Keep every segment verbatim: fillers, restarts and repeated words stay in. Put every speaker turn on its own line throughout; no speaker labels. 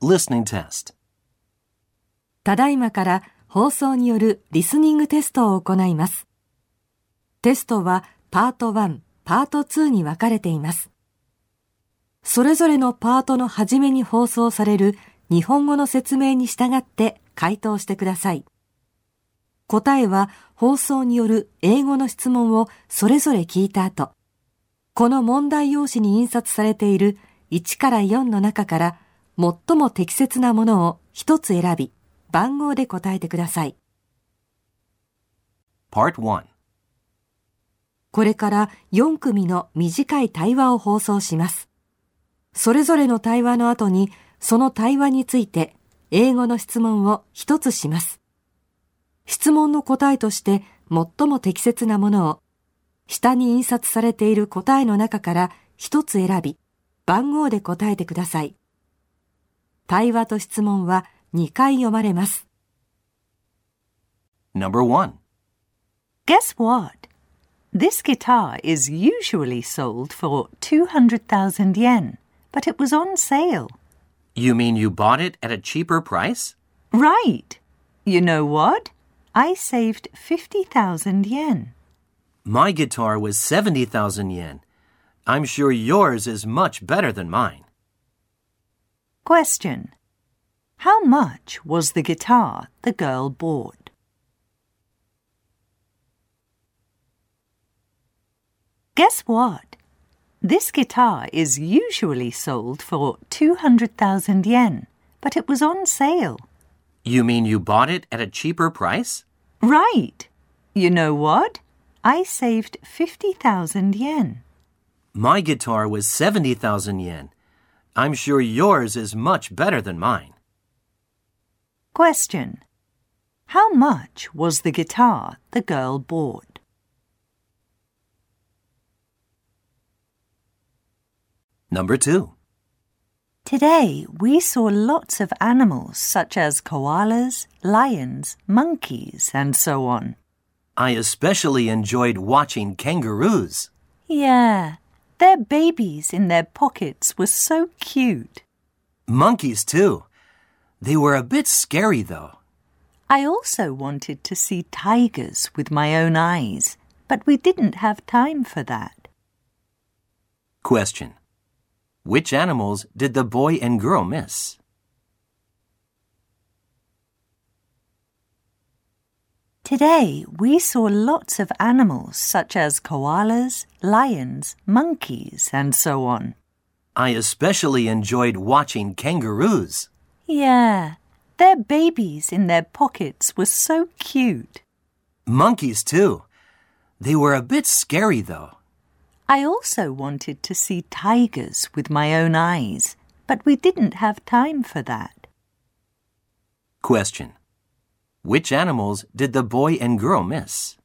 Listening test.
ただいまから放送によるリスニングテストを行います。テストはパートワン、パートツーに分かれています。それぞれのパートの初めに放送される日本語の説明に従って回答してください。答えは放送による英語の質問をそれぞれ聞いた後、この問題用紙に印刷されているいちからよんの中から最も適切なものを一つ選び、番号で答えてください。
Part one.
これからよん組の短い対話を放送します。それぞれの対話の後に、その対話について英語の質問を一つします。質問の答えとして最も適切なものを、下に印刷されている答えの中から一つ選び、番号で答えてください。対話と質問はにかい読まれます。
Number one.
Guess what? This guitar is usually sold for two hundred thousand yen, but it was on sale.
You mean you bought it at a cheaper price?
Right. You know what? I saved fifty thousand yen.
My guitar was seventy thousand yen. I'm sure yours is much better than mine.
Question. How much was the guitar the girl bought? Guess what? This guitar is usually sold for two hundred thousand yen, but it was on sale.
You mean you bought it at a cheaper price?
Right. You know what? I saved fifty thousand yen.
My guitar was seventy thousand yen. I'm sure yours is much better than mine.
Question. How much was the guitar the girl bought?
Number two.
Today, we saw lots of animals such as koalas, lions, monkeys, and so on.
I especially enjoyed watching kangaroos.
Yeah, their babies in their pockets were so cute.
Monkeys, too. They were a bit scary, though.
I also wanted to see tigers with my own eyes, but we didn't have time for that.
Question. Which animals did the boy and girl miss?
Today, we saw lots of animals such as koalas, lions, monkeys, and so on.
I especially enjoyed watching kangaroos.
Yeah, their babies in their pockets were so cute.
Monkeys, too. They were a bit scary, though.
I also wanted to see tigers with my own eyes, but we didn't have time for that.
Question. Which animals did the boy and girl miss?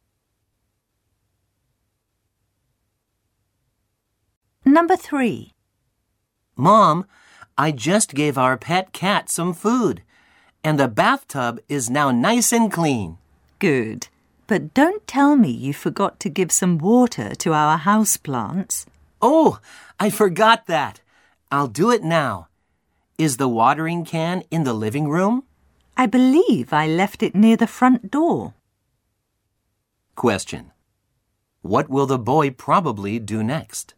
Number three.
Mom, I just gave our pet cat some food, and the bathtub is now nice and clean.
Good. But don't tell me you forgot to give some water to our houseplants.
Oh, I forgot that. I'll do it now. Is the watering can in the living room?
I believe I left it near the front door.
Question. What will the boy probably do next?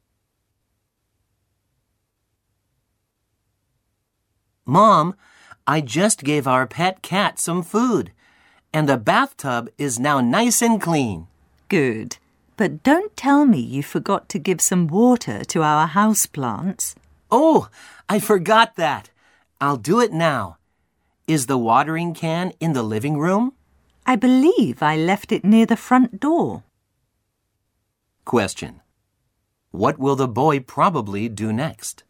Mom, I just gave our pet cat some food, and the bathtub is now nice and clean.
Good. But don't tell me you forgot to give some water to our houseplants.
Oh, I forgot that. I'll do it now. Is the watering can in the living room?
I believe I left it near the front door.
Question. What will the boy probably do next?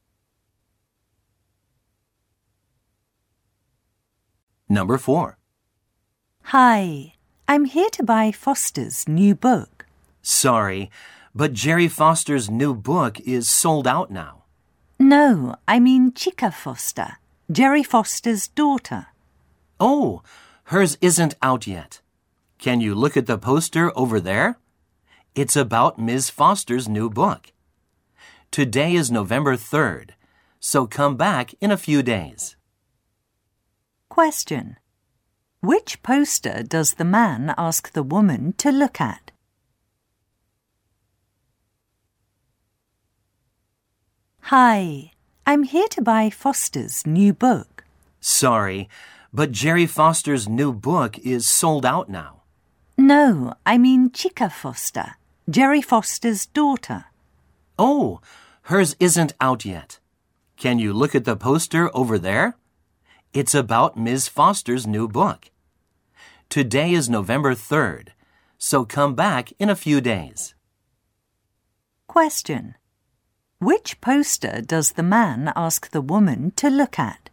Number four.
Hi, I'm here to buy Foster's new book.
Sorry, but Jerry Foster's new book is sold out now.
No, I mean Chica Foster, Jerry Foster's daughter.
Oh, hers isn't out yet. Can you look at the poster over there? It's about Miss Foster's new book. Today is November third, so come back in a few days.
Question. Which poster does the man ask the woman to look at? Hi, I'm here to buy Foster's new book.
Sorry, but Jerry Foster's new book is sold out now.
No, I mean Chica Foster, Jerry Foster's daughter.
Oh, hers isn't out yet. Can you look at the poster over there? It's about Miz Foster's new book. Today is November third, so come back in a few days.
Question. Which poster does the man ask the woman to look at?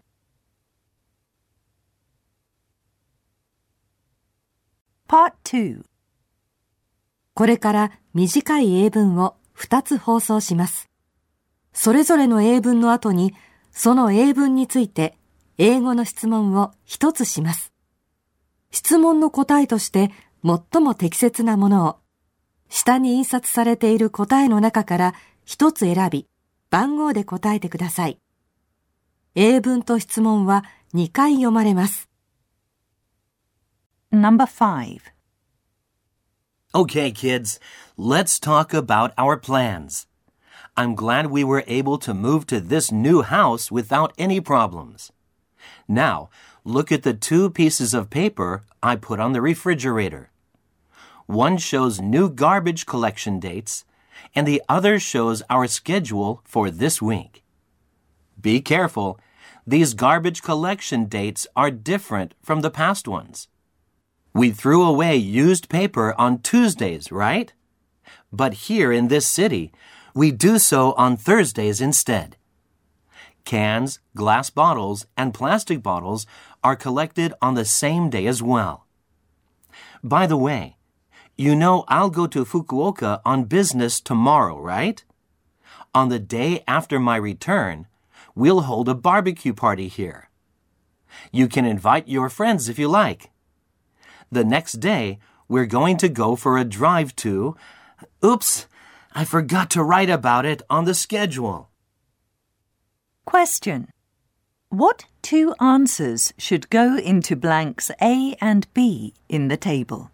Part two.
これから短い英文をふたつ放送します。それぞれの英文の後に、その英文について英語の質問をひとつします。質問の答えとして最も適切なものを、下に印刷されている答えの中からひとつ選び、番号で答えてください。英文と質問はにかい読まれます。
Number five.
Okay, kids, let's talk about our plans. I'm glad we were able to move to this new house without any problems. Now, look at the two pieces of paper I put on the refrigerator. One shows new garbage collection dates, and the other shows our schedule for this week. Be careful. These garbage collection dates are different from the past ones. We threw away used paper on Tuesdays, right? But here in this city, we do so on Thursdays instead. Cans, glass bottles, and plastic bottles are collected on the same day as well. By the way, you know I'll go to Fukuoka on business tomorrow, right? On the day after my return, we'll hold a barbecue party here. You can invite your friends if you like. The next day, we're going to go for a drive to... Oops, I forgot to write about it on the schedule.
Question. What two answers should go into blanks A and B in the table?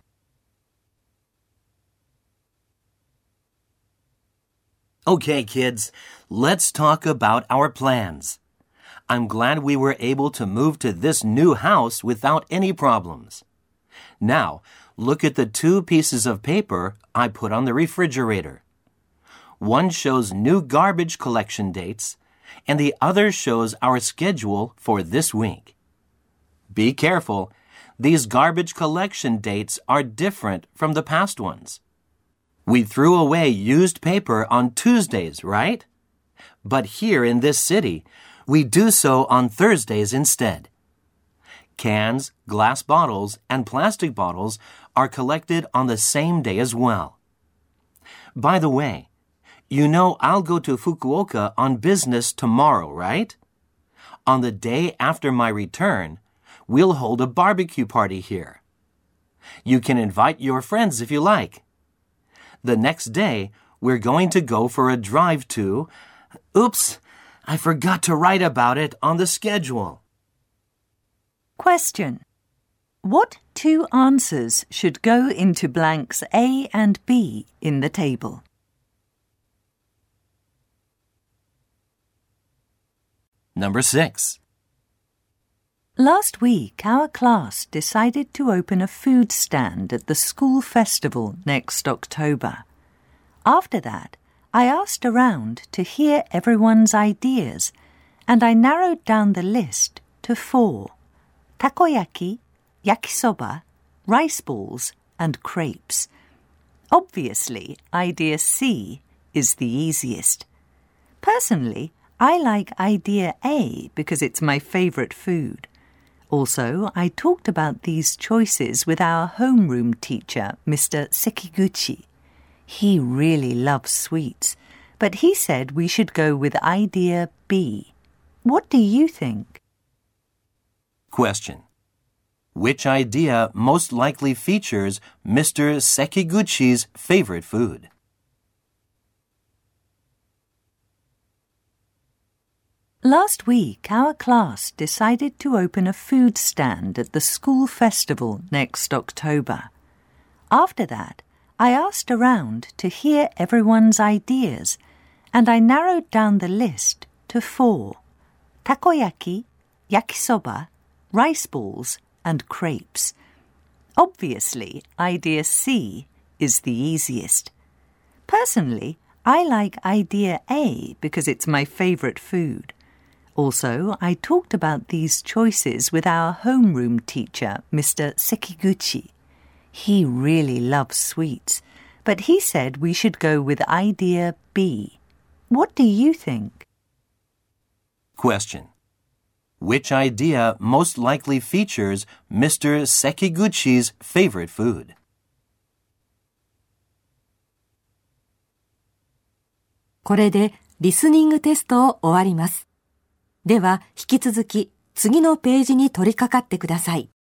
Okay, kids, let's talk about our plans. I'm glad we were able to move to this new house without any problems. Now, look at the two pieces of paper I put on the refrigerator. One shows new garbage collection dates, and the other shows our schedule for this week. Be careful. These garbage collection dates are different from the past ones. We threw away used paper on Tuesdays, right? But here in this city, we do so on Thursdays instead. Cans, glass bottles, and plastic bottles are collected on the same day as well. By the way, you know I'll go to Fukuoka on business tomorrow, right? On the day after my return, we'll hold a barbecue party here. You can invite your friends if you like. The next day, we're going to go for a drive to... Oops, I forgot to write about it on the schedule.
Question. What two answers should go into blanks A and B in the table?
Number six.
Last week, our class decided to open a food stand at the school festival next October. After that, I asked around to hear everyone's ideas, and I narrowed down the list to four: takoyaki, yakisoba, rice balls, and crepes. Obviously, idea C is the easiest. Personally, I like idea A because it's my favorite food. Also, I talked about these choices with our homeroom teacher, Mister Sekiguchi. He really loves sweets, but he said we should go with idea B. What do you think?
Question. Which idea most likely features Mister Sekiguchi's favorite food?
Last week, our class decided to open a food stand at the school festival next October. After that, I asked around to hear everyone's ideas, and I narrowed down the list to four: takoyaki, yakisoba, rice balls, and crepes. Obviously, idea C is the easiest. Personally, I like idea A because it's my favorite food. Also, I talked about these choices with our homeroom teacher, Mister Sekiguchi. He really loves sweets, but he said we should go with idea B. What do you think?
Question. Which idea most likely features Mister Sekiguchi's favorite food?
「これでリスニングテストを終わります。では引き続き次のページに取り掛かってください。